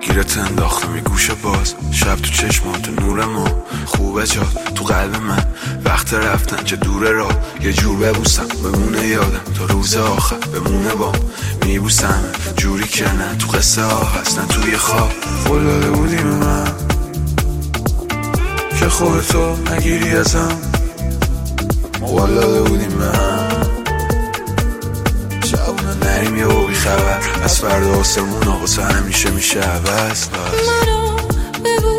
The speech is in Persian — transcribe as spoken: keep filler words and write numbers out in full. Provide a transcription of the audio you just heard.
گیرت انداختم یه گوشه باز، شب تو چشمات نور ما خوبه جاد تو قلب من، وقت رفتن چه دوره را یه جور ببوسم بمونه یادم تا روز آخر بمونه با میبوسم جوری که نه تو قصه ها هست نه توی خواب. قول داده بودی به من که خودتو نگیری ازم، قول داده بودیم به هم شبونه نریم یه بی خبر از فردا آسمون ها واسه همیشه میشه عوض. منو ببو